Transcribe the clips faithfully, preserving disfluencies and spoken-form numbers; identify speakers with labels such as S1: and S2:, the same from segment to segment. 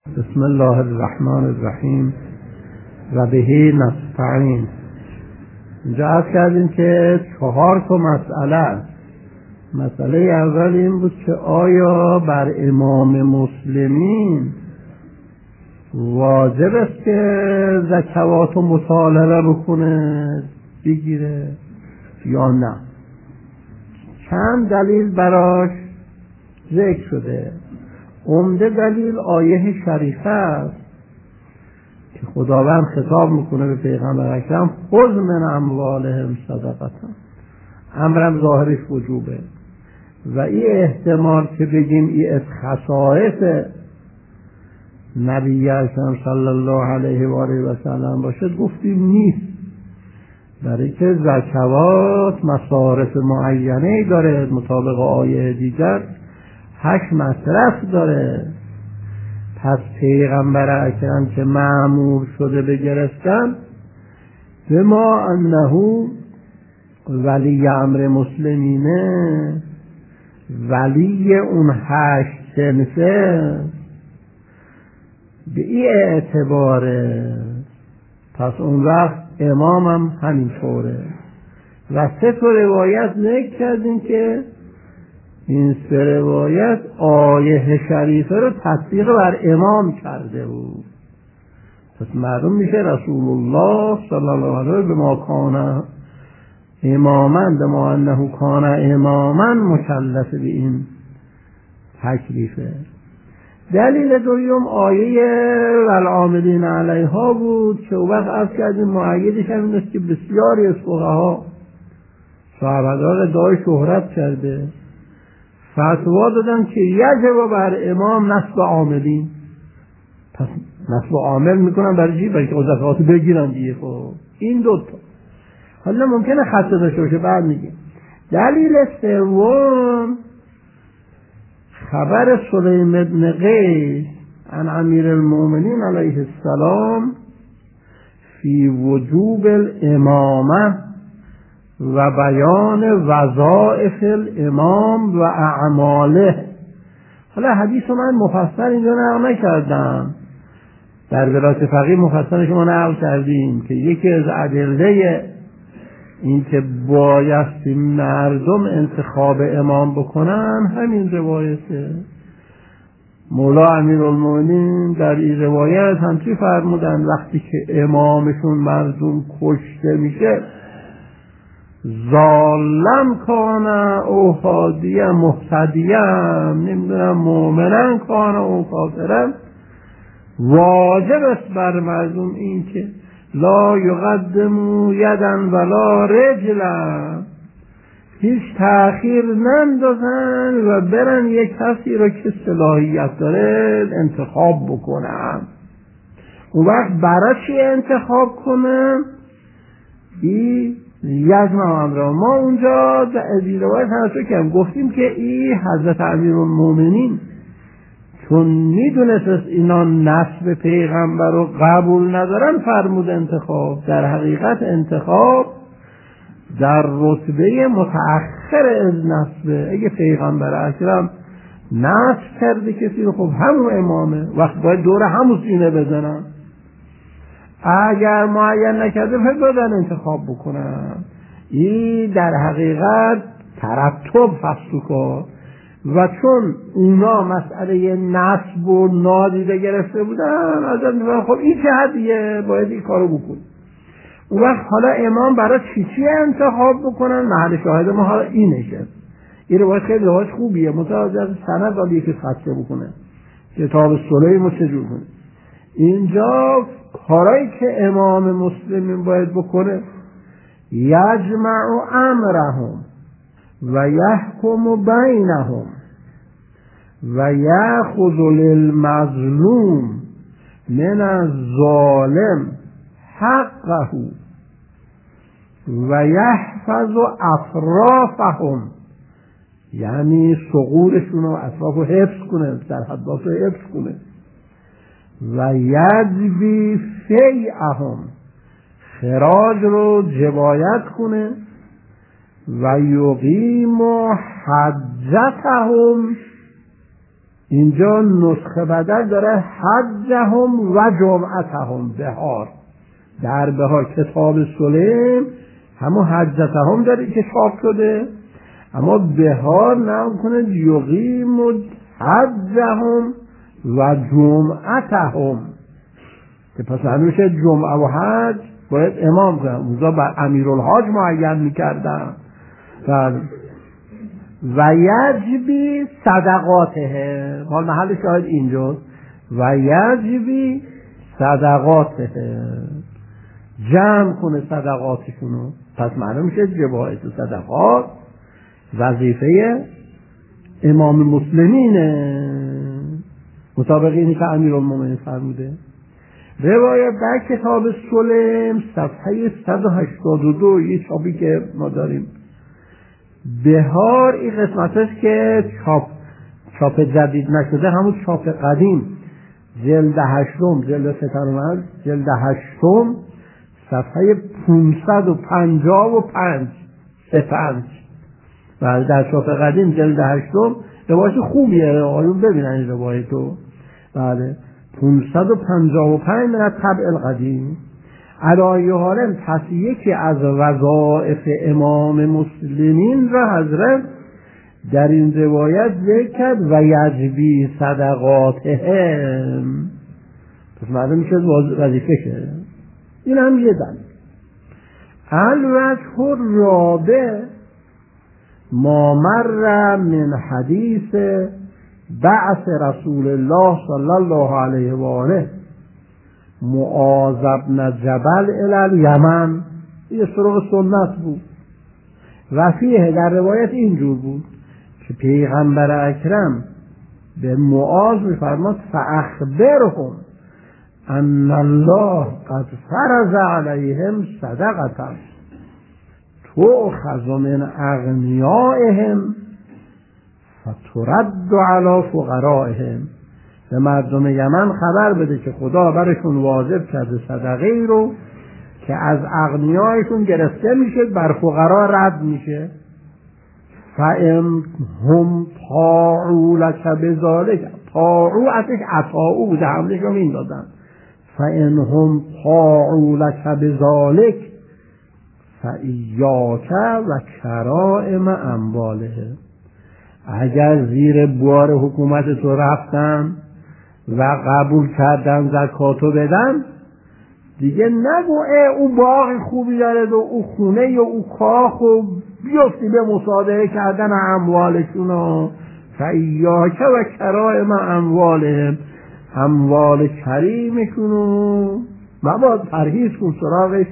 S1: بسم الله الرحمن الرحیم و بهی نستعین. اینجا عرض کردیم که چهار تا مسئله است. مسئله اول این بود که آیا بر امام مسلمین واجب است که زکوات و مطالبه بکنه بگیره یا نه. چند دلیل براش ذکر شده. عمده دلیل آیه شریفه است که خداوند خطاب میکنه به پیغمبر اکرم خذ من اموالهم صدقه، امرم ظاهرش وجوبه و این احتمال که بگیم این از خصائص نبی اکرم صلی الله علیه و آله و سلم باشد گفتیم نیست، برای که زکوات مصارف معینه داره، مطابق آیه دیگر هشت مصرف داره. پس پیغمبر اکرم که مأمور شده به گرفتن به ما انه ولی امر مسلمینه، ولی اون هشت صنفه، به این اعتباره. پس اون وقت امامم همینطوره. و سه تا روایت ذکر کردیم که این سه روایت آیه شریفه رو تطبیق بر امام کرده بود. پس معلوم میشه رسول الله صلی الله علیه و آله به ما کان اماما، به ما انه کان اماما مکلف به این تکلیفه. دلیل دوم آیه والعاملین علیها بود که او وقت عرض کردیم مؤیدش هم این است که بسیاری از فقها صحابه‌دار دعای شهرت کرده فتوا دادن که یجب بر امام نصب عاملین. پس نصب عامل میکنن برای چی؟ برای که زکات بگیرن دیگه. خب این دوتا حالا ممکنه خطا داشته باشه، بعد میگیم. دلیل سوم خبر سلیم بن قیس عن امیر المؤمنین علیه السلام فی وجوب الامامه و بیان وظائف الامام و اعماله. حالا حدیث من مفصل اینجا نقل نکردم، در ولایت فقیه مفصل شما نقل کردیم که یکی از ادله این که بایستی مردم انتخاب امام بکنن همین روایته. مولا امیرالمومنین در این روایت همچی فرمودن وقتی که امامشون مردم کشته میشه ظالم کانه او هادیه محتدیه، نمیدونم مؤمنن کانه او کافرن، واجب است بر مردم این که لا یقدمو یدن ولا رجلا، هیچ تأخیر نندازن و برن یک کسی را که صلاحیت داره انتخاب بکنن. اون وقت برای چی انتخاب کنن؟ این یجمع امره. ما اونجا در روایت هنسو کردیم گفتیم که این حضرت امیرالمومنین چون میدونست اینا نسب پیغمبر رو قبول ندارن فرمود انتخاب. در حقیقت انتخاب در رتبه متأخر از نسبه. اگه پیغمبر اکرم نسب کرده کسی رو خب همون امامه، وقت باید دور همون سینه بزنن. اگر معین نکرده فکر دادن انتخاب بکنن. این در حقیقت ترتب فصل کار و چون اونا مسئله نسب و نادیده گرفته بودن ازت میگن خب این چه حدیه باید این کارو بکن. اون وقت حالا امام برای چی چی انتخاب بکنن؟ محل شاهد ما حالا اینشه. این روایت خیلی روایت خوبیه، متوجه سند ولی یکی فتح بکنه کتاب سلیم چجور کنه. اینجا کارایی که امام مسلمین باید بکنه یجمع امرهم و یحکم بینهم و یأخذ للمظلوم من الظالم حقه و یحفظ اطرافهم، یعنی ثغورشون و اطراف رو حفظ کنه، سرحدات رو حفظ کنه. و یجبی فیعهم، خراج رو جبایت کنه. و یقیم حجتهم، اینجا نسخه بدل داره حجهم و جمعتهم بهار، در بهار کتاب سلیم همون حجتهم داره که چاپ شده، اما بهار نام کنه یقیم حجهم و جمعتهم، که پس همیشه جمعه و حج باید امام کنن، اونجا بر امیرالحاج معین میکردن. و یجبی صدقاته، حال محل شاهد اینجاست، و یجبی صدقاته، جمع کنه صدقاتشونو. پس معلوم میشه جبایت صدقات وظیفه امام مسلمینه، مطابق اینی که امیرالمومنین فرموده. روایت در کتاب سلیم صفحه صد و هشتاد و دو، یه چاپی که ما داریم بهار، این قسمتش که چاپ چاپ جدید نشده، همون چاپ قدیم، جلد هشتم، جلد سترمز جلد هشتم صفحه پانصد و پنجاه و پنج سه پنج. و در چاپ قدیم جلد هشتم روایت خوبیه، آیون ببینن این روایتو. بله پانصد و پنجاه و پنج من طبع القدیم. علایه حالم پس یکی از وظائف امام مسلمین را حضرت در این روایت ذکر کرد و یجبی صدقاتهم، پس معلوم میشه وظیفه شده. این هم یه دلیل. الوجه الرابع ما مر من حدیث بعث رسول الله صلی الله علیه و آله معاذ بن جبل الی الیمن، یه سراغ سنت بود. و فیه در روایت اینجور بود که پیغمبر اکرم به معاذ میفرماد فاخبرهم ان الله قد فرض علیهم صدقه تؤخذ من اغنیائهم فترد علی فقرائهم. به مردم یمن خبر بده که خدا برشون واجب کرده صدقه ای رو که از اغنیایشون گرفته میشه، بر فقرا رد میشه. فان هم طاعوا لک بذلک، طاعوا ازش عطاؤ بوده، همش رو میندازن. فان هم طاعوا لک بذلک فایاک و کرائم اموالهم، اگر زیر بار حکومت تو رفتن و قبول کردن زکاتو بدن، دیگه نگو اه او باغ خوبی داره و او خونه یا او کاخ و بیفتی به مصادره کردن اموالشون. فایاک و کرائم اموالهم، اموال کریمشونو مباد پرهیز کن، سراغش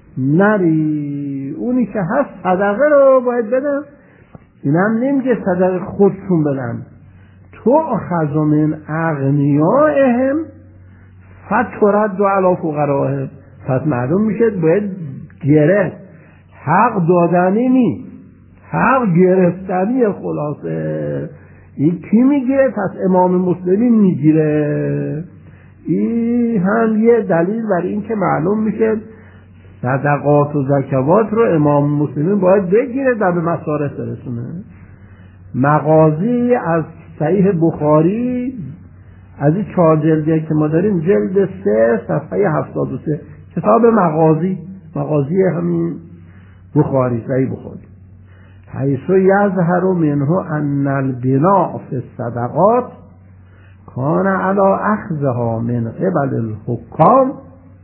S1: نری. اونی که هست صدقه رو باید بدن. اینم نمیگه صدقه خودشون بدن، تو اخذ من اغنیائهم فترد علی فقرائهم. پس معلوم میشه باید گرفت، حق دادنی نی، حق گرفتنی. خلاصه این کی میگیره؟ پس امام مسلمین میگیره. این هم یه دلیل برای این که معلوم میشه صدقات و زکوات رو امام مسلمین باید بگیره در به مصارف برسونه. مغازی از صحیح بخاری از این چهار جلدی که ما داریم، جلد سه صفحه هفتاد و سه، کتاب مغازی، مغازی همین بخاری، صحیح بخاری، حیث یظهر منه ان البناء فی الصدقات کان علی اخذها من قبل الحکام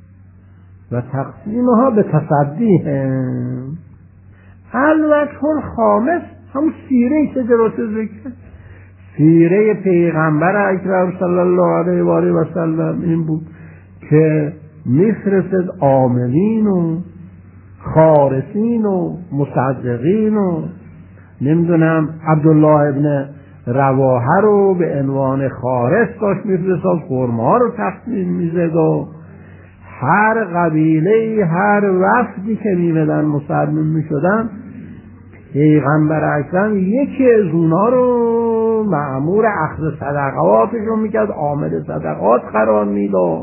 S1: و تقسیمها به تصدیهم. الوجه الخامس همون سیره که درست ذکر، سیره پیغمبر اکرم صلی الله علیه و آله و سلم این بود که میفرستد عاملین و خارسین و مصدقین و نمیدونم عبدالله ابن رواحه رو به عنوان خارس داشت میفرستاد، خرما رو تقسیم میزد و هر قبیله هر وفدی که میمدن مسلمان میشدن، پیغمبر اکرم یکی از اونا رو مأمور اخذ صدقاتشون میکرد، عامل صدقات قرار میداد.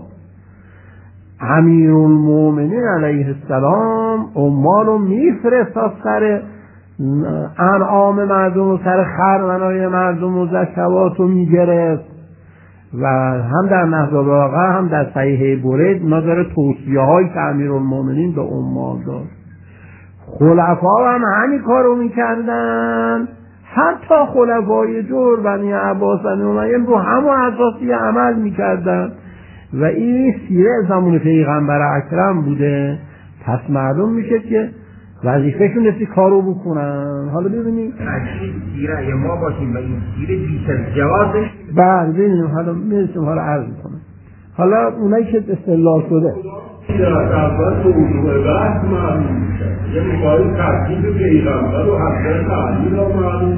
S1: امیرالمومنین علیه السلام عمال رو میفرستاد سر انعام مردم و سر خرمنای مردم و زکوات رو میگرفت و هم در نهج البلاغه هم در صحیح برید اینا داره توصیه های که امیرالمومنین به عمال داشت. خلفا هم همین کارو میکردن، حتی خلفای جور بنی عباس بنی امیه رو همون اساسی عمل میکردن و این سیره زمان پیغمبر اکرم بوده. پس معلوم میشه که وظیفهشون است کارو بکنن. حالا ببینیم
S2: اگه سیره یا ما باشیم و این سیره بیشتر جوازش
S1: بعد ببینیم حالا میرسیم حالا عرض کنم. حالا اونایی که استدلال شده
S3: در اول موضوع بحث معلوم میشه، یعنی باید ترکیب پیغمبر و حضرت علی را معلوم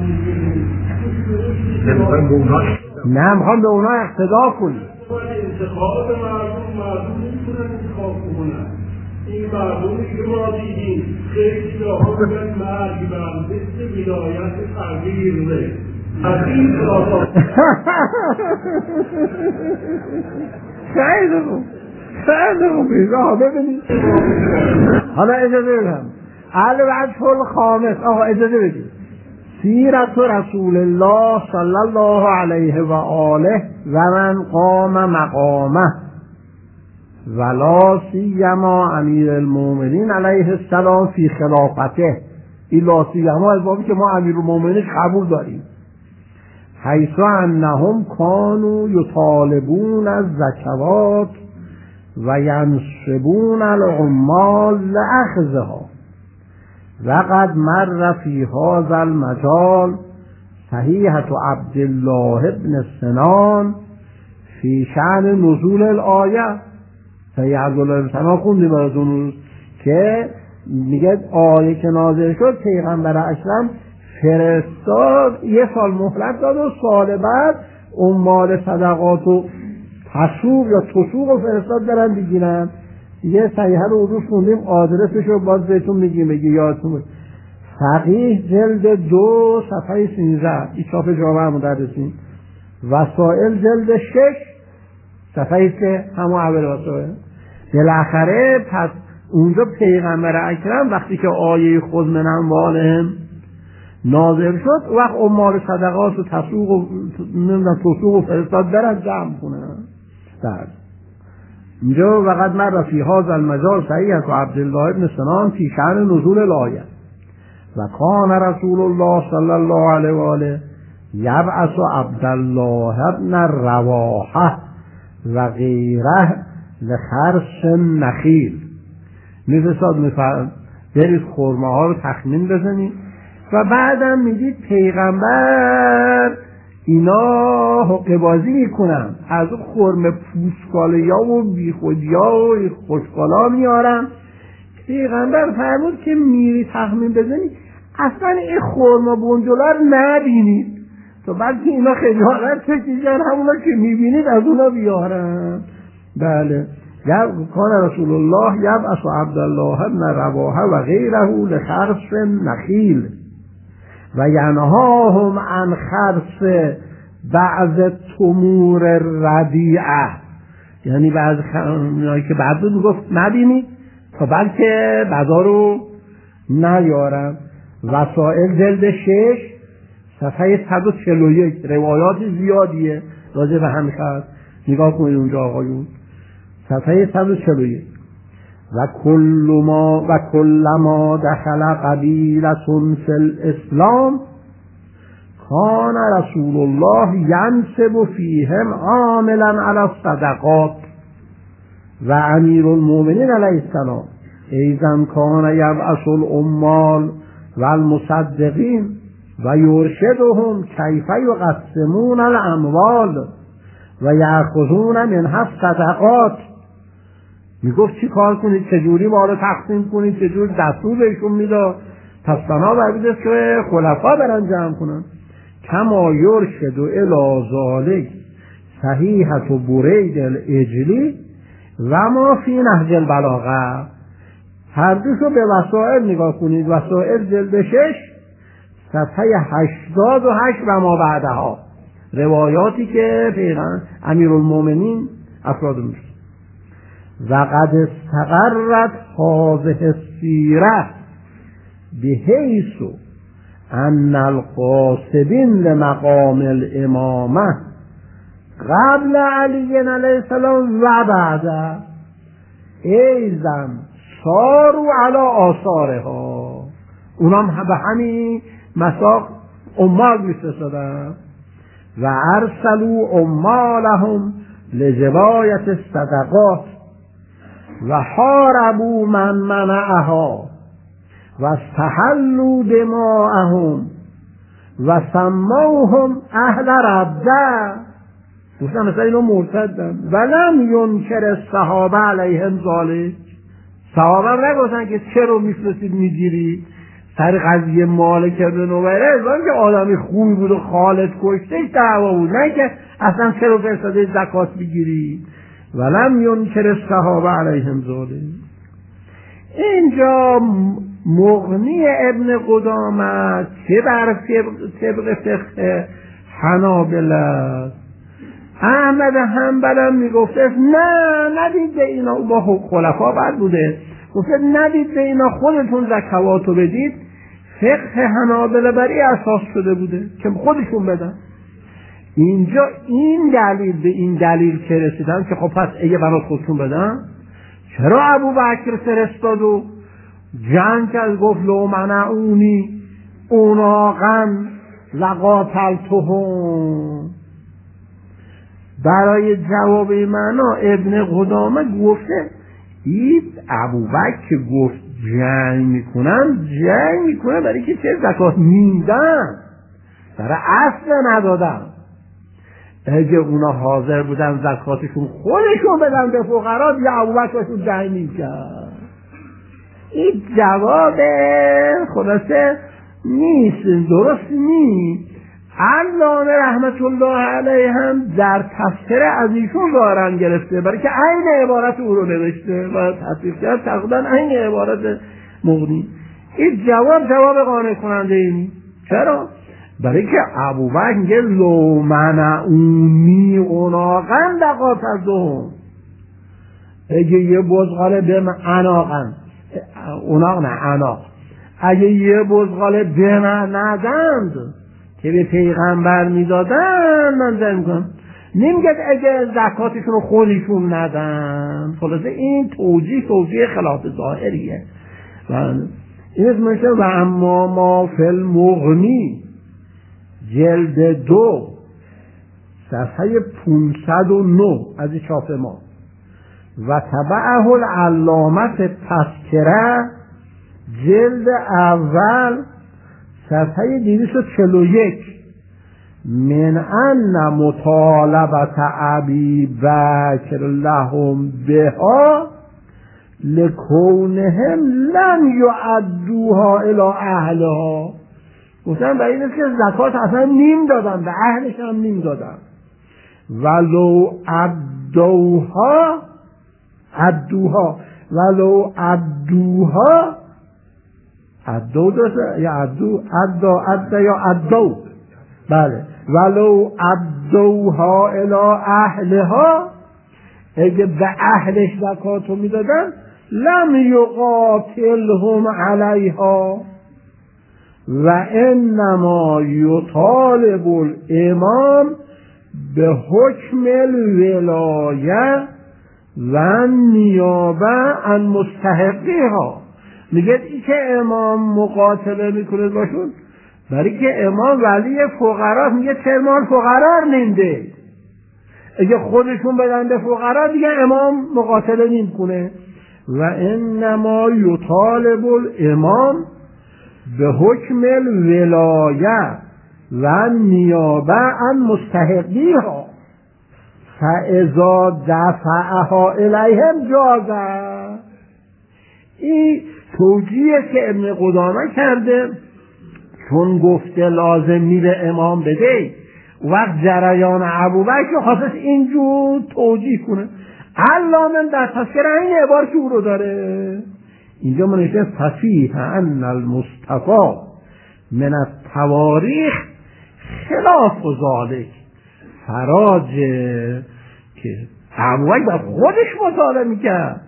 S3: میشه.
S1: نه میخوام به اونا اقتدا کنیم.
S3: انتخاب مردم مردم نمیتونن انتخاب کنن. این مردمی که ما دیدیم خیلی جاها بگن مرگ بر مثل ولایت تغییر نه تغییر را
S1: خیلی خوب خیلی خوب ایزا ببینید. حالا اجازه بدم الوجه الخامس. آقا اجازه بدید. سیرت رسول الله صلی الله علیه و آله و من قام مقامه ولا سیما امیر المومنین علیه السلام فی خلافته. این لا سیما از بابی که ما امیر المومنین قبول داریم. حیث انهم کانوا یطالبون از زکوات و ینصبون العمال لأخذها وقد مر فی هذا المجال صحیحة عبدالله ابن سنان فی شأن نزول الآیه. صحیح عبدالله ابن سنان خوندیم براتون که میگه آیه که نازل شد پیغمبر اکرم فرستاد یه سال مهلت داد و سال بعد عمال صدقات و تسوق یا تسوق و فرستاد دارن بگیرن. یه صحیحه رو اردو خوندیم، آدرسش رو باز بهتون میگیم بگی یادتون. فقیه جلد دو صفحه سینزده این چاپ جامعه مدرسین. وسائل جلد شش صفحه سه همون اول وسائل. بالاخره پس اونجا پیغمبر اکرم وقتی که آیه خود من اموالهم نازل شد وقت عمال صدقات و تسوق و تسوق و فرستاد برن جمع کنن. بعد اینجا وقت مر فی هذا المجال صحیحة عبدالله ابن سنان فی شأن نزول الآیه و کان رسول الله صلی الله علیه و آله یبعث عبدالله ابن رواحه و غیره لخرس نخیل. میفرستاد میفرد برید خرمه ها رو تخمین بزنید و بعدم میدید پیغمبر اینا حقه بازی میکنن، از اون خرمه پوسکاله ها و بیخودی ها و خوشکالا میارن. پیغمبر فرمود که میری تخمین بزنید اصلا این خرمه بنجلا رو نبینید تو بلکه اینا خجالت کشیدن همونا که میبینید از اونا بیارن. بله کان رسول الله یبعث عبدالله ابن رواحه و غیره لخرس نخیل و ینهاهم عن خرس بعض تمور ردیعه. یعنی بعض خرمایی که بعد بود گفت نبینید تا بلکه بعدا رو نیارن. وسائل جلد شش صفحه صد و چهل و یک روایات زیادیه راجع به همین خرس. نگاه کنید اونجا آقایون صفحه صد و چهل و یک. و کل ما و کل ما دخل قبیلة فی الاسلام کان رسول الله ینصب فیهم عاملا علی الصدقات و امیر المؤمنین علیه السلام ایضا کان یبعث العمال و المصدقین و یرشدهم کیف یقسمون الاموال و یأخذون منها الصدقات. میگفت چی کار کنید، چجوری ما رو تقسیم کنید، چجوری دستور بهشون میداد. پس بنابراین است که خلفا برن جمع کنن. کما یرشد الی ذلک صحیحة برید الاجلی و ما فی نهج البلاغه. هر دوشو به وسائل نگاه کنید. وسائل جلد شش صفحه هشتاد و هشت و ما بعدها روایاتی که پیغمبر امیرالمومنین افراد میشه. و قد استقرت هذه السیره بحیث ان القاصدین لمقام الامامه قبل علی علیه السلام و بعده ایزن سارو علی آثارها، اونام به همین مساق امال میفرستادن و ارسلوا امالهم لجبایت الصدقات و حاربوا من منعها و استحلوا دماءهم و سموهم اهل رده. گفتن مثلا اینا مرتدن ولم ینکر الصحابه علیهم ذالک، صحابه هم نگفتن که چرا میفرستید میگیرید سر قضیه مالک بن نویره، از که آدمی خوبی بود و خالد کشتش دعوا بود، نه که اصلا چرا فرستاده زکات بگیرید. ولم ینکر الصحابه علیهم ذالک. اینجا مغنی ابن قدامه که بر طبق فقه حنابلة، احمد حنبل هم میگفته نه ندید به اینا، با خلفا بد بوده، گفته ندید به اینا خودتون زکواتو بدید. فقه حنابلة بر این اساس شده بوده که خودشون بدن. اینجا این دلیل به این دلیل که رسیدن که خب پس اگه بنا خودشون بدن چرا ابو بکر فرستاد و جنگ از گفت لو منعونی اوناقن لقاتلتهم. برای جواب معنا ابن قدامه گفته این ابوبکر گفت جنگ میکنن، جنگ میکنن برای که چه زکات میدن، برای اصل ندادن. اگه اونا حاضر بودن زکاتشون خودشون بدن به فقرا، یا ابوبکرشون جنگ میکرد. این جواب خلاصه نیست، درست نیست. علامه رحمت الله علیه هم در تفسیر از ایشون دارن گرفته، برای که عین عبارت او رو نوشته و تطبیق کرد، تقریبا عین عبارت مغنی. این جواب جواب قانع کننده اینی. چرا؟ برای که ابوبکر میگه لو منعونی اوناقن لقاتلتهم. اگه یه بزغاله به من اناقن، اوناق نه اناق، اگه یه بزغاله به من ندند که به پیغمبر میدادن من زن کنم. نمیگه اگه زکاتشون رو خودشون ندن. خلاصه این توجیه توجیه خلاف ظاهریه. این اسمشه و اما ما فی المغنی جلد دو صفحه پانصد و نه از چاپ ما و تبعه العلامه تذکره جلد اول صفحه دویست و چهل و یک من ان مطالبت ابی بکر لهم بها لکونهم لم یعدوها الی اهلها. گفتن برای این که زکات اصلا نیم دادن، به اهلش هم نیم دادن. ولو عدوها عدوها ولو عدوها عدو درسته یا عدو عدا عدا یا عدو، بله، ولو عدوها الی اهلها، اگه به اهلش زکاتو میدادن لم یقاتلهم علیها و انما یطالب الامام به حکم الولایه و نیابه عن مستحقیها. میگه ای که امام مقاتله میکنه باشون برای که امام ولی فقرا، میگه چه مال فقرا نمیده، اگه خودشون بدن به فقرا دیگه امام مقاتله نمیکنه. و انما یطالب الامام به حکم الولایه و نیابه عن مستحقیها فاذا دفعها الیهم جازه. این توجیه که ابن قدامه کرده، چون گفته لازم میره امام بده، وقت جریان ابوبکر خاصش اینجور توجیه کنه. علامه در تفسیر این عبارت او رو داره. اینجا منشه فصیح ان المصطفى من التواریخ خلاف ذالک، فراج که ابوبکر خودش مطالعه میکرد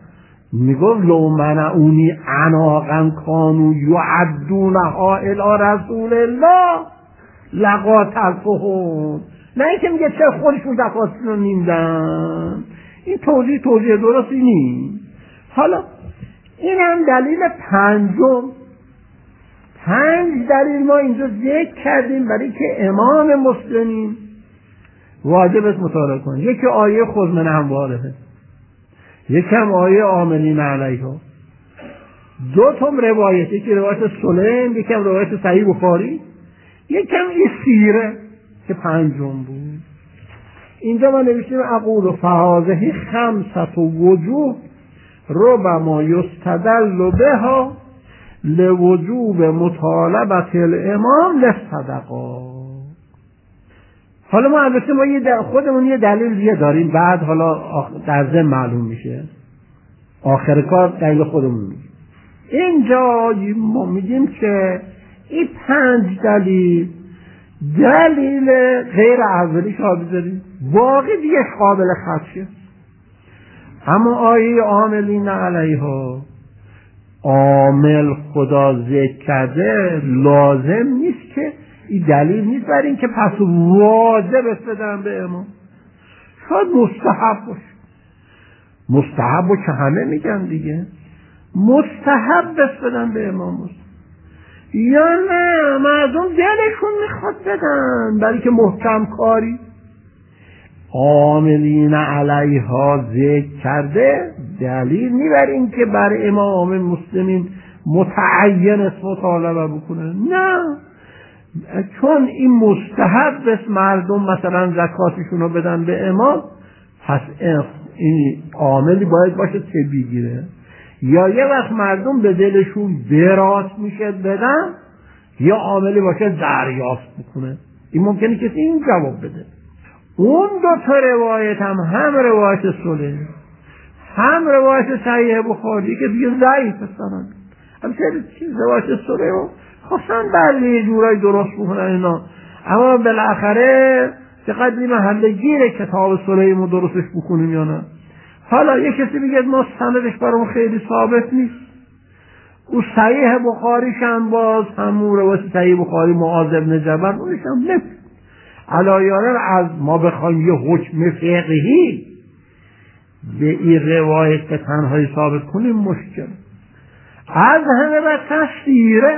S1: میگفت لو منعونی عناقا کانو یعدونها الی رسول الله لقاتلتهم. نه اینکه میگه چه خودشون زکاتشون رو نیمدن. این توضیح توضیح درستی نیست. حالا این هم دلیل پنجم. پنج دلیل ما اینجا ذکر کردیم برای که امام مسلمین واجب است مطالعه کنه. یکی آیه خذ من اموالهم، یکی هم آیه عاملین علیها. دو تا روایت، یکی روایت سلیم، یکی هم روایت صحیح بخاری، یکی هم این سیره که پنجم بود. اینجا ما نوشتیم اقول فهذه خمسة وجوه ربما یستدل بها لوجوب مطالبه الامام للصدقات. حالا ما البته ما یه خودمون یه دلیل دیگه داریم، بعد حالا در ضمن معلوم میشه، آخر کار دلیل خودمون میگیم. اینجا ما میگیم که این پنج دلیل دلیل غیر اولی که بذاریم، باقی دیگه قابل خدشه. اما آیه عاملین علیها، عامل خدا ذکر کرده، لازم نیست که این دلیل نیست برای این که پس واجب است بدن به امام. شاید مستحب باشه. مستحب رو که همه میگن دیگه، مستحب است بدن به امام مسلم. یا نه مردم دلشون میخواد بدن برای که محکم کاری. عاملین علیها ذکر کرده، دلیل نی بر این که بر امام مسلمین متعین است مطالبه بکنه. نه، چون این مستحب است مردم مثلا زکاتشون رو بدن به امام، پس این عاملی باید باشه که بگیره. یا یه وقت مردم به دلشون دراز میشه بدن، یا عاملی باشه دریافت بکنه. این ممکنه کسی این جواب بده. اون دو تا روایت هم هم روایت سلیم هم روایت صحیح بخاری که دیگه ضعیف هستن. هم چیز روایت سلیم خواستن بعضی یه جورایی درست بکنن اینا، اما بالاخره چقدر این محله گیره کتاب سلیم رو درستش بکنیم یا نه. حالا یه کسی میگه ما سندش برام خیلی ثابت نیست. او صحیح بخاریش هم باز همون روایت صحیح بخاری معاذ بن جبل اونش هم نفت علایانه از ما بخوایم یه حکم فقهی به این روایت به تنهایی ثابت کنیم مشکل. از همه بدتر سیره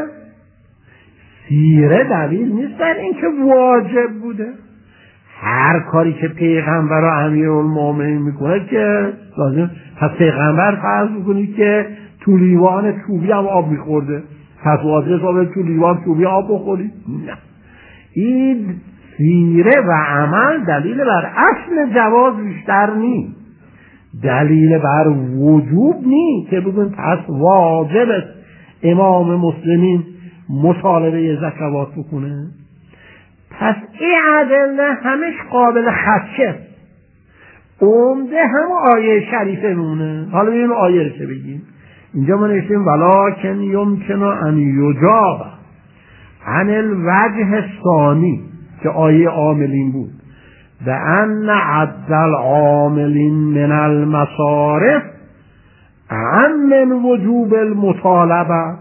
S1: سیره دلیل نیست در این که واجب بوده. هر کاری که پیغمبر و امیرالمومنین میکنه که لازم، پس پیغمبر فرض میکنید که تو لیوان چوبی هم آب میخورده، پس واجب ثابت تو لیوان چوبی آب بخورید؟ نه. این سیره و عمل دلیل بر اصل جواز بیشتر نیست، دلیل بر وجوب نیست که بگن پس واجب است امام مسلمین مطالبه زکوات بکنه. پس این ادله همش قابل خدشه. عمده هم آیه شریفه مونه. حالا ببینیم آیه رو چه بگیم. اینجا ما نوشتیم ولکن یمکن ان یجاب عن الوجه الثانی که آیه عاملین بود، و ان عد العاملین من المصارف عن من وجوب المطالبه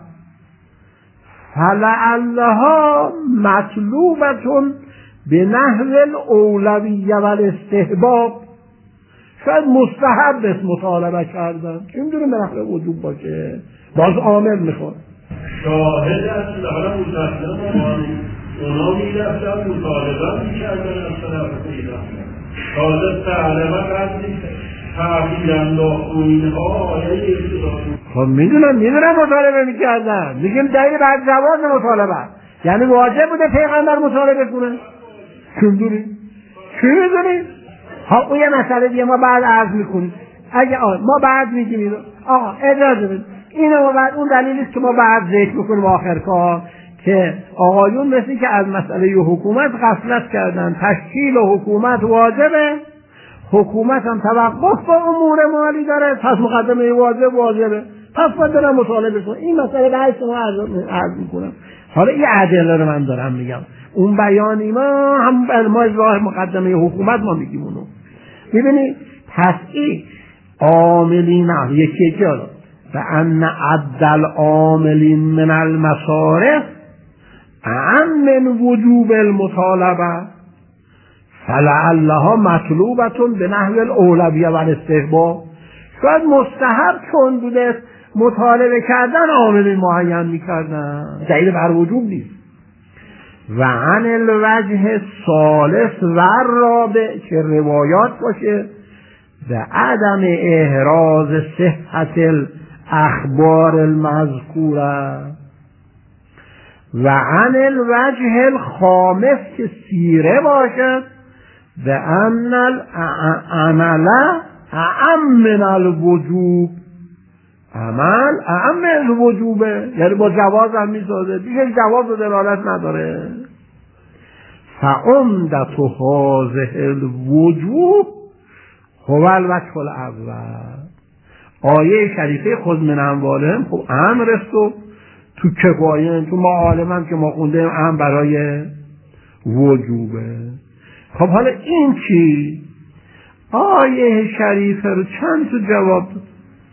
S1: فلعلها مطلوبة به نحو الاولویه و الاستحباب. شاید مستحب است مطالبه کردن، چه میدونه به نحو وجوب باشه، باز عامل میخواد.
S3: شاهد است حالا مسلمان اونا میرفتن مطالبه میکردن از طرف پیغمبر، تازه تعلمه قد نیست تحقیل انداخت و اینها آیه ارتباط.
S1: خب میدونم میدونم مطالبه میکردن، میگیم دلیل بر جواز مطالبه، یعنی واجب بوده پیغمبر مطالبه کنه. چون دونی؟ چی میدونی؟ ها اون یه مسئله دیگه ما بعد عرض میکنیم. اگه آه ما بعد میگیم آقا اجازه بدید اینو ما بعد، اون دلیلیست که ما بعد ذکر میکنیم آخر کار که آقایون مثل که از مسئله حکومت غفلت کردن. تشکیل حکومت واجبه، حکومت هم توقف با امور مالی داره، پس مقدمه واجب واجبه، پس باید دارم مطالبه کنم. این مسئله به شما عرض میکنم. حالا این ادله رو من دارم میگم، اون بیانی ما هم ما راه مقدمه حکومت ما میگیم اونو. ببینید پس این عاملین یکی جا و ان عدل عاملین من المصارف اعم من وجوب المطالبه فلعلها مطلوبتون به نحو الاولویه و الاستحباب. شاید مستحب چون بوده مطالبه کردن عاملین معین میکردن، دلیل بر وجوب نیست. و عن الوجه ثالث و رابع که روایات باشه و عدم احراز صحت الاخبار المذکوره. و عن الوجه الخامس که سیره باشد و ان العمل اعم من الوجوب، عمل اعم من الوجوبه، یعنی با جواز هم میسازه، دیگه جواز و دلالت نداره. فعمدت هذه الوجوب هو الوجه الاول. آیه شریفه خذ من اموالهم خب امر است و تو کفایه تو معالم هم که ما خوندیم امر برای وجوبه. خب حالا این چی؟ آیه شریفه رو چند تا جواب داد.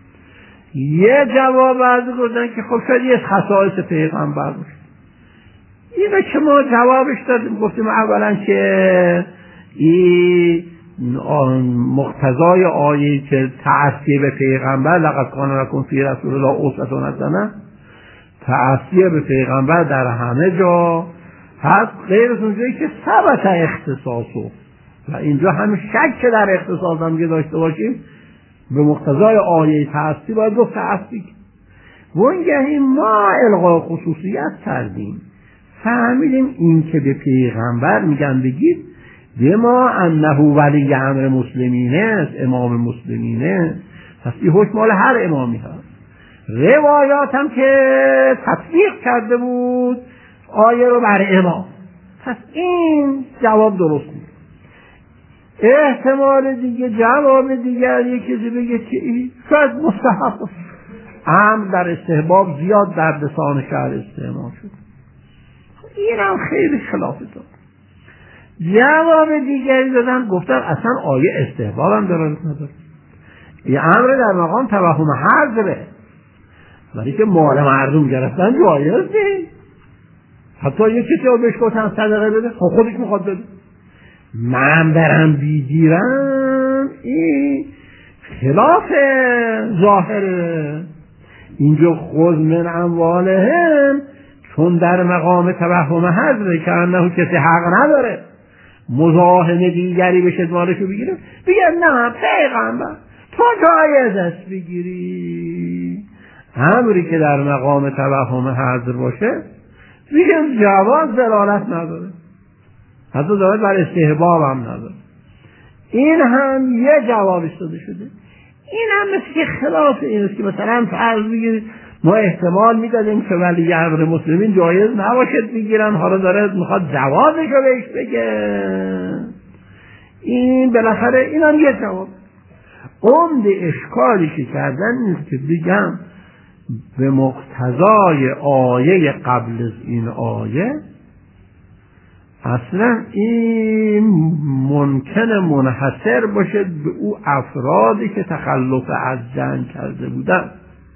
S1: یه جواب از گفتن که خب شاید یه خصائص پیغمبر باشه. اینو که ما جوابش دادیم، گفتیم اولا که این مقتضای آیه که تعصیه به پیغمبر لقد کان لکم فی رسول الله اسوة حسنه، تعصیه به پیغمبر در همه جا هست غیر از اونجایی که ثبت اختصاصه، و اینجا هم شک در اختصاص هم که داشته باشیم به مقتضای آیه تعصیه باید گفت تعصیه. وانگهی ما الغای خصوصیت کردیم، فهمیدیم این که به پیغمبر میگن بگید به ما انه ولی امر مسلمینه است، امام مسلمینه، پس این حکم مال هر امامی هست. روایات هم که تطبیق کرده بود آیه رو بر امام، پس این جواب درست نیست. احتمال دیگه جواب دیگر یک کسی بگه که این شاید مستحب است، امر در استحباب زیاد در لسان شهر استعمال شد، این هم خیلی خلاف داد. جواب دیگری دادن گفتن اصلا آیه استحباب هم دلالت نداره، این امر در مقام توهم حضره، ولی که مال مردم گرفتن جایز نیست. حتی یک کسی رو بهش گفتن صدقه بده، خب خودش میخواد بده، من برم بیگیرم، این خلاف ظاهره. اینجا خذ من اموالهم چون در مقام توهم حضره که انه کسی حق نداره مزاحم دیگری بشه مالشو بگیره، بگه نه پیغمبر تو جایز است بگیری. امری که در مقام توهم حضر باشه میگم جواز دلالت نداره، حتی دلالت بر استحباب هم نداره. این هم یه جوابش داده شده. این هم مثل که خلاف این است که مثلا فرض بگیرید ما احتمال میدادیم که ولی امر مسلمین جایز نباشد بگیرن، حالا داره میخواد جوازش رو بهش بگه. این بالاخره این هم یه جواب. عمد اشکالی که کردن نیست که بگم به مقتضای آیه قبل از این آیه اصلا این ممکن منحصر باشد به او افرادی که تخلف از جنگ کرده بودن.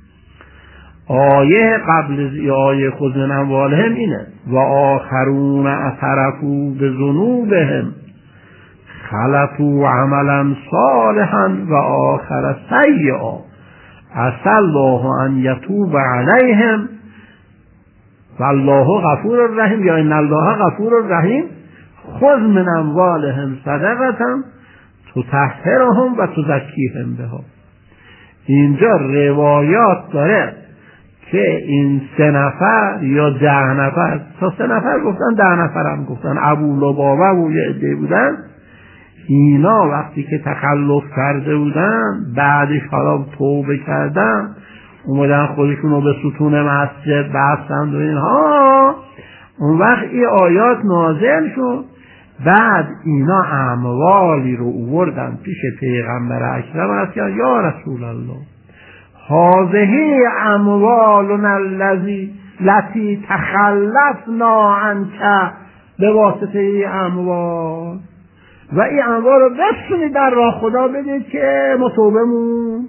S1: آیه قبل از آیه خذ من اموالهم اینه و آخرون اعترفوا بذنوبهم خلطوا عملا صالحا و آخر سیئا عسى الله ان یتوب علیهم والله غفور رحیم یا ان الله غفور رحیم خذ من اموالهم صدقه تطهرهم و تزکیهم بها. اینجا روایات داره که این سه نفر یا ده نفر، تا سه نفر گفتن، ده نفر هم گفتن، ابو لبابه و یه عده بودن، اینا وقتی که تخلف کرده بودن بعدش حالا توبه کردن اومدن خودشون رو به ستون مسجد بستند و اینها، اون وقت این آیات نازل شد. بعد اینا اموالی رو اووردن پیش پیغمبر اکرم است که یا رسول الله هذه اموالنا الذی لتی تخلفنا عنک به واسطه اموال، و این انواع رو بسونید در راه خدا بدید که ما توبهمون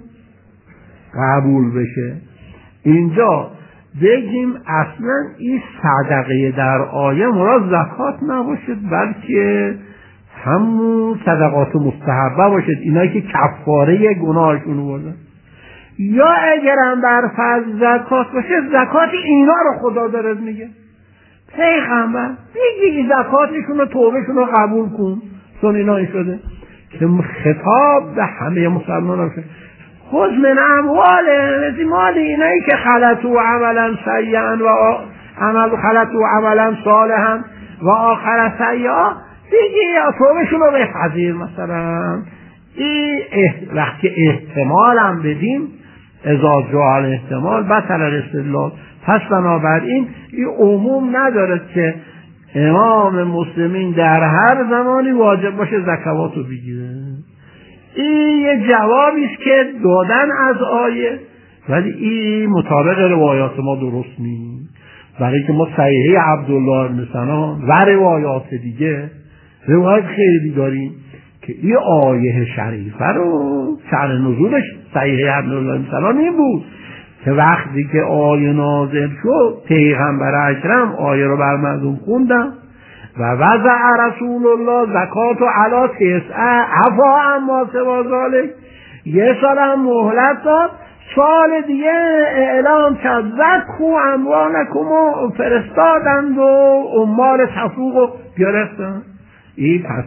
S1: قبول بشه. اینجا بگیم اصلا این صدقه در آیه مراد زکات نباشد، بلکه همون صدقات مستحبه باشد، اینایی که کفاره گناهشون بردن. یا اگرم بر فرض زکات باشه، زکات اینا رو خدا داره میگه، پیغمبر میگه زکاتشون رو توبهشون رو قبول کن، چون اینا شده که خطاب به همه مسلمان ها شده. خود من اموال از مال اینایی که خلطو عملا سیئا و عمل خلطو عملا صالحا و آخر سیئا، دیگه یا توبهشون رو بپذیر. مثلا این وقتی احتمال هم بدیم، اذا جعل احتمال بطل الاستدلال، پس بنابراین این عموم نداره که امام مسلمین در هر زمانی واجب باشه زکوات رو بگیره. این یه جوابی است که دادن از آیه، ولی این مطابق روایات ما درست نیست، برای که ما صحیحه عبدالله بن سلام و روایات دیگه روایت خیلی داریم که این آیه شریفه رو شأن نزولش صحیحه عبدالله بن سلام این بود که وقتی که آیه نازل شد پیغمبر اکرم آیه رو بر مردم خوندن و وضع رسول الله زکات و علا تسعه عفا اما سوا ذالک، یه سال هم مهلت داد، سال دیگه اعلام کرد زکو اموالکم و فرستادند و اموال تفوق رو گرفتن. این پس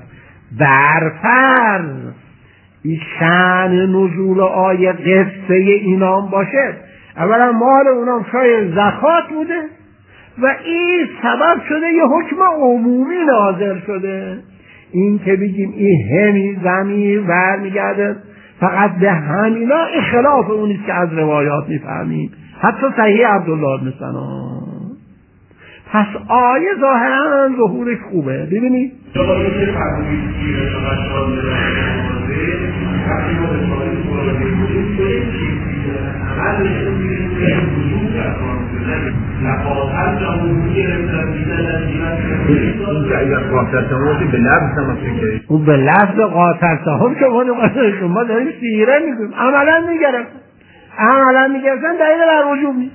S1: برفرض این شأن نزول آیه قصه اینام باشه، اولا مال اونام شاید زکات بوده و این سبب شده یه حکم عمومی نازل شده. این که بگیم این همی زمین برمیگرده فقط به همینا، این خلاف اونیست که از روایات میفهمیم، حتی صحیح عبدالله بن سلام. پس آیه ظاهرا ظهورش خوبه. ببینید اون به لفظ قاتلتهم که شما داریم سیره میگویم، عملا میگرم عملا میگرفتن دلیل بر وجوب نیست.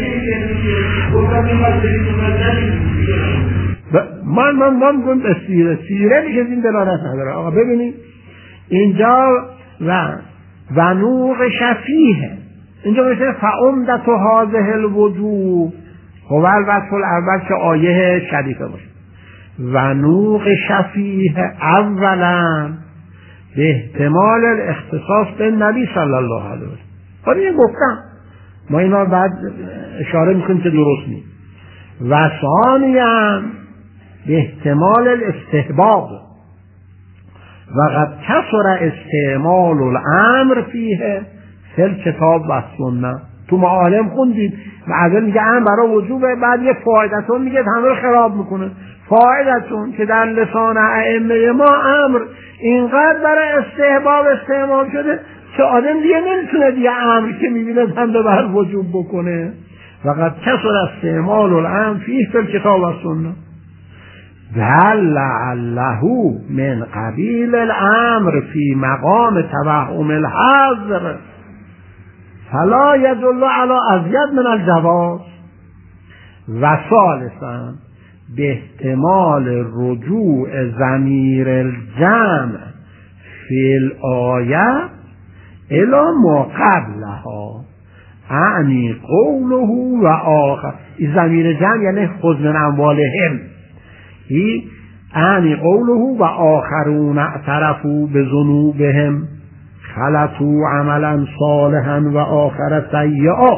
S1: من من من گم به سیره سیره میگه این دلالت نداره. آقا ببینید اینجا و و نوق شفیه، اینجا میشه فعمدت هذه الوجوب هو الوصف الاول که آیه شریفه باشه. و نوق شفیه اولا به احتمال الاختصاص به نبی صلی الله علیه و سلم. ولی این گفتم ما اینا بعد اشاره میکنیم که درست نیست. و ثانیاً به احتمال الاستحباب و قد کثر استعمال الامر فیه فی الکتاب و سنت. تو معالم خوندید و اول میگه امر برای وجوبه، بعد یه فایدتون میگه همه رو خراب میکنه. فایدتون که در لسان ائمه ما امر اینقدر برای استحباب استعمال شده که آدم دیگه نمیتونه دیگه امر که میبینه حمله بر وجوب بکنه. وقد کثر استعمال الامر فیه فی الکتاب و سنت بل لعله من قبیل الامر فی مقام توهم الحظر فلا يدل على ازید من الجواز. و ثالثا به احتمال رجوع ضمیر الجمع فی الآیه الی ما قبلها، اعنی قوله و آخر. این ضمیر جمع یعنی خذ من اموالهم، این اعنی قوله و آخرون اعترفوا بذنوبهم خلطوا عملا صالحا و آخر سیئا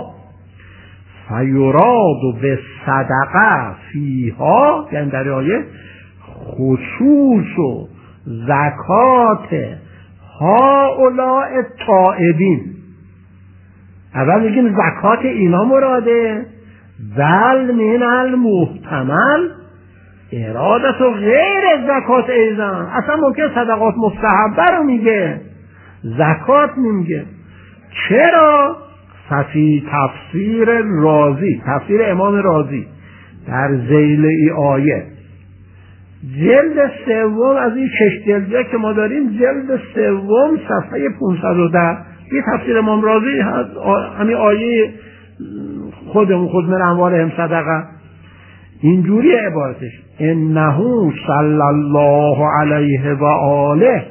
S1: فیراد به صدقه فیها، یعنی در آیه خصوص و زکات هؤلاء التائبین. اول میگیم زکات اینا مراده، بل من المحتمل ارادت و غیر زکات ایزان. اصلا ممکن صدقات مستحبه رو میگه، زکات نمیگه. چرا؟ ففی تفسیر رازی، تفسیر امام رازی در ذیل ای آیه جلد سوم از این شش جلدی که ما داریم، جلد سوم صفحه پانصد و ده یه تفسیر امام رازی هست، همین آیه خودمون خود من اموالهم صدقه، اینجوری عبارتش: انه صلی الله علیه و آله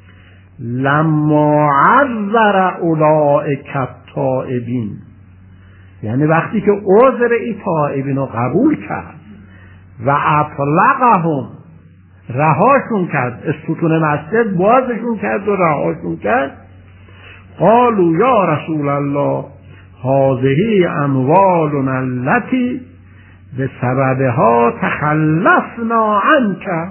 S1: لما عذر اولئک التائبین، یعنی وقتی که عذر این تائبین رو قبول کرد و اطلقهم، رهاشون کرد، استوتون مسجد بازشون کرد و رهاشون کرد، قالوا یا رسول الله هذه اموالنا التي بسببها تخلفنا عنك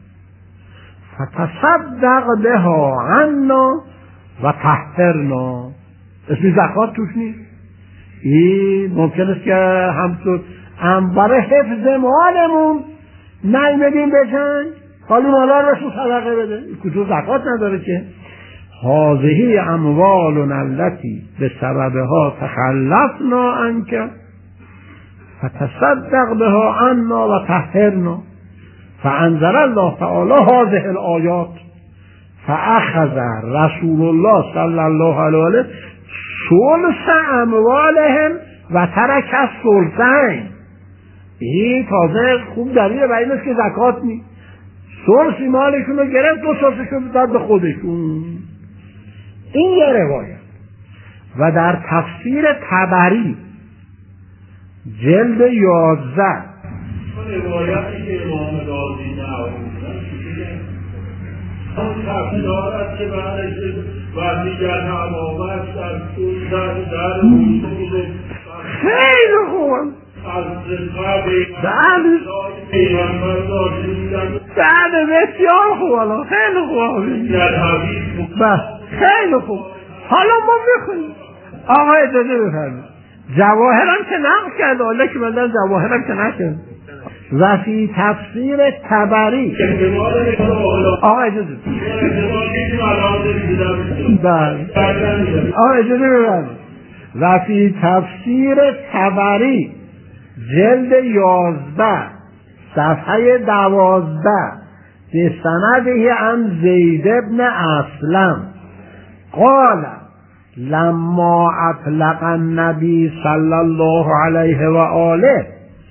S1: فتصدق بها عنا و طهرنا. اسم زکات توش نیست. این ممکن است که همطور انبار حفظ مالمون نیمدیم بجنگ، حالی مالا رو رسول صدقه بده، کجا زکات نداره که. هذه اموالنا التي بسببها تخلفنا عنك فتصدق بها عنا و طهرنا. فانزل الله تعالی هذه الآیات فاخذ رسول الله صلی الله علیه و آله ثلث اموالهم و ترک الثلثین. این تازه خوب دلیل بر این است که زکات نیست. ثلث مالشون رو گرفت، دو ثلثشون داد به خودشون. این یه روایت. و در تفسیر طبری جلد یازده
S3: روایتی که امام رازی نهارونن اون تفسیرات که بعدش و دیگر تمامش در سوزن در موضوع
S1: خیلی خوبم بله بله بسیار خوب، خیلی خوب، بله خیلی خوب. حالا ما بخونیم. آقا اجازه بفرمایید، جواهرم که نقل کرد، حالا که بندن جواهرم که نقل و فی تفسیر طبری. آقا اجازه بله آقا اجازه بفرمایید. و فی تفسیر طبری جلد یازده صفحه دوازده به سنده عن زید بن اسلم قال لما اطلق النبی صلی الله علیه و آله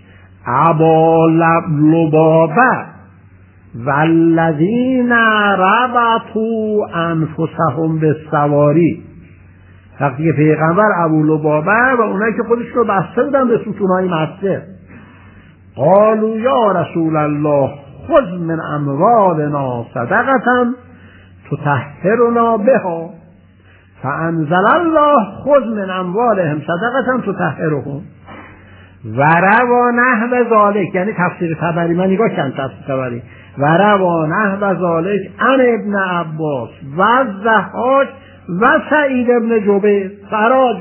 S1: ابا لبابه والذین ربطوا انفسهم بالسواری. وقتی که پیغمبر ابو لبابه و اونایی که خودش رو بسته بودن به ستونهای مسجد، قالوا یا رسول الله خذ من اموالنا صدقة تطهرنا بها، فانزل الله خذ من اموالهم صدقة تطهرهم. و روا نحو ذالک، یعنی تفسیر طبری، من نگاه کردم تفسیر طبری، و روا نحو ذالک عن ابن عباس و ضحاک و سعید ابن جبیر فراج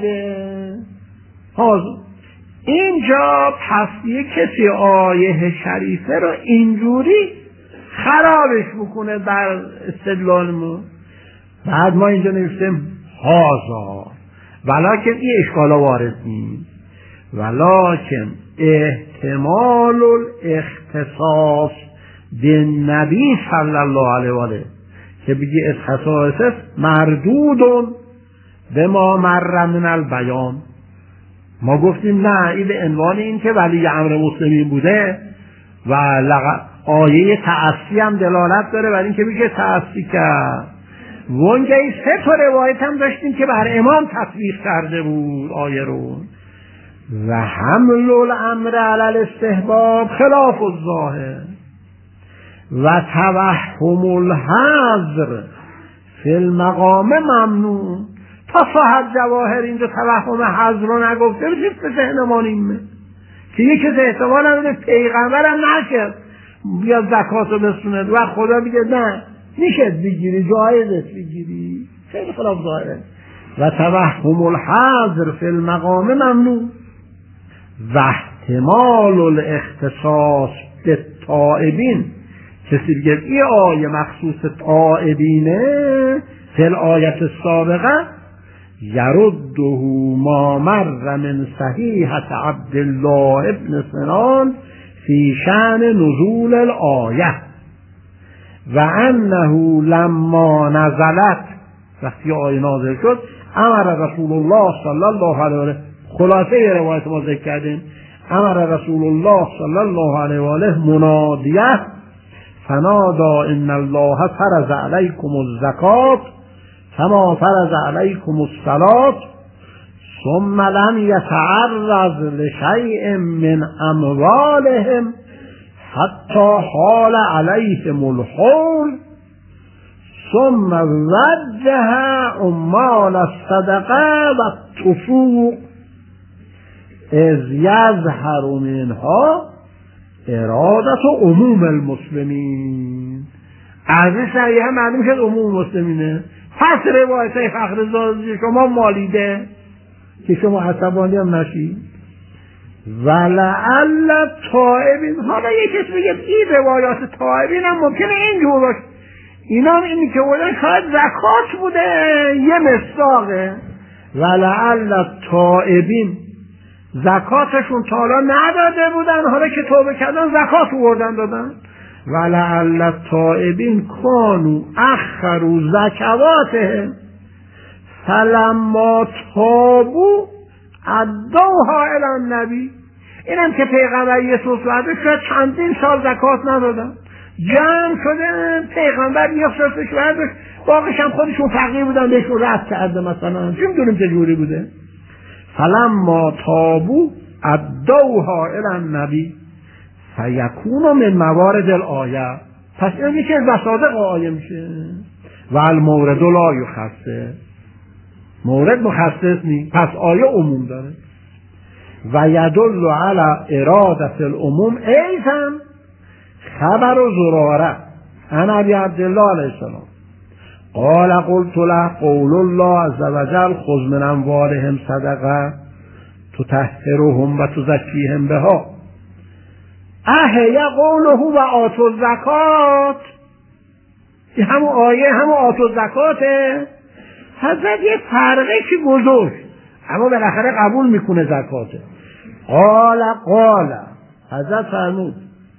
S1: حاضر. اینجا پس یک کسی آیه شریفه رو اینجوری خرابش بکنه در استدلالمون، بعد ما اینجا نوشتیم هازا، ولکن این اشکالا وارد نیست، ولکن احتمال الاختصاص به نبی صلی الله علیه و آله که بگی اختصاص مردود به ما مر من البیان. ما گفتیم نه، این به عنوان این که ولی امر مسلمین بوده و آیه تعصی هم دلالت داره بر این که میگه تعصی کرد. اونجا این سه تا روایت هم داشتیم که بر امام تطبیق کرده بود آیه رو. و حمل الامر علی الاستحباب خلاف الظاهر و توهم الحذر فی المقام ممنوع. تا صاحب جواهر اینجا توهم حذر رو نگفته بشید به ذهن ما نیمه که یکی از احتمال هم پیغمبر هم نکرد بیا زکات رو بسوند و خدا بگه نه میشه بگیری، جایزت بگیری، خیلی خلاف ظاهره. و توهم الحذر فی المقام ممنوع و احتمال الاختصاص به تائبین. کسی بگه این آیه مخصوص تائبینه فی الآیت السابقه یرده ما مر من صحیحة عبدالله ابن سنان فی شأن نزول الآیه. و انه لما نزلت، وقتی آیه نازل شد، امر رسول الله صلی الله علیه و آله، خلاصه روایت ما ذکر کردیم، امر رسول الله صلی الله علیه و آله منادیه فنادا ان الله فرض علیکم الزکات کما فرض علیکم الصلاة ثم لم یتعرض لشیء من اموالهم حتی حال علیهم الحول ثم وجه عمال الصدقه و التفوق اذ یظهر منها ارادت عموم المسلمین. از این شریعه معلوم شد عموم مسلمینه. پس روایت فخرزادی شما مالیده که شما عصبانی هم نشید. ولعل تائبین، حالا یک کس بگه این روایات تائبین هم ممکنه اینجور باشه، اینا اینی که بودن شاید زکات بوده، یه مصداقه. ولعل تائبین زکاتشون تا حالا نداده بودن، حالا که توبه کردن زکات آوردن دادن. ولعل التائبین کانوا اخروا زکواتهم فلما تابوا ادوها الی النبی. اینم که پیغمبر یسوع وعده شد چندین سال زکات ندادن، جمع شده پیغمبر یخشتش وردش، باقیش هم خودشون فقیر بودن بهشون رد کرده، مثلا چه میدونیم چه جوری بوده. فلما تابوا ادوها الی النبی فیکون من موارد الآیه. پس این یکی از مصادیق آیه میشه. و المورد لا یخصص، مورد مخصص نیست، پس آیه عموم داره. و یدل علی ارادت العموم ایضا خبر زراره عن ابی عبدالله علیه السلام قال قلت له قول الله عز وجل خذ من اموالهم صدقه تطهرهم و تزکیهم بها احیا قوله و آتوا الزکات. این همون آیه همون آتوا الزکاته. حضرت یه فرقه که بزرگ، اما بالاخره قبول میکنه زکاته. قال قال حضرت فرمود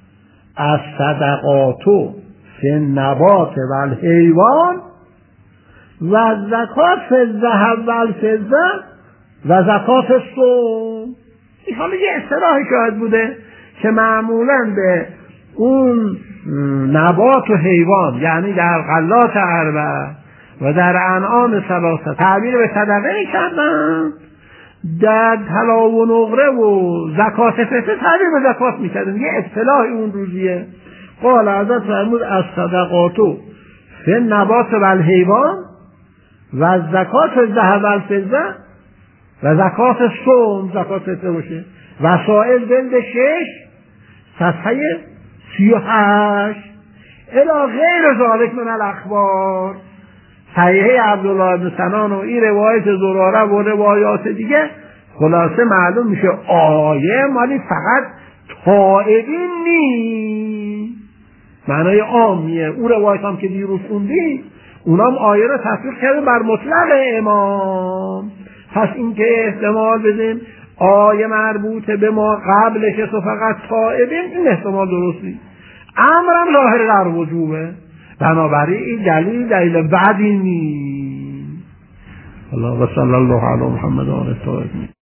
S1: الصدقات فی النبات و الحیوان و زکات فی الذهب و الفضه و زکات الصوم. این حالا یه اصطلاحی شاید بوده که معمولاً به اون نبات و حیوان، یعنی در غلات اربعه و در انعام ثلاثه تعبیر به صدقه می‌کردن، در طلا و نقره و زکات فطر تعبیر به زکات می‌کردن. یه اصطلاح اون روزیه. قال حضرت فرمود الصدقات فی النبات و الحیوان و زکات الذهب و الفضه و زکات الصوم، زکات فطر باشه. وسائل جلد شش صفحه سی و هشت الی غیر ذالک من الاخبار. صحیحه عبدالله بن سنان و این روایت زراره و روایات دیگه، خلاصه معلوم میشه آیه مالی فقط تائبین نیست، معنای عامیه. اون روایت هم که دیروز خوندی اونام آیه رو تطبیق کرده بر مطلق امام. پس این که احتمال بدیم آیه مربوط به ما قبلش تو فقط تائبین، این احتمال درست نیست. امرم ظاهر در وجوبه، بنابراین این دلیل دلیل بعدی نیست. الله و صلی الله علی محمد و آله الطاهرین.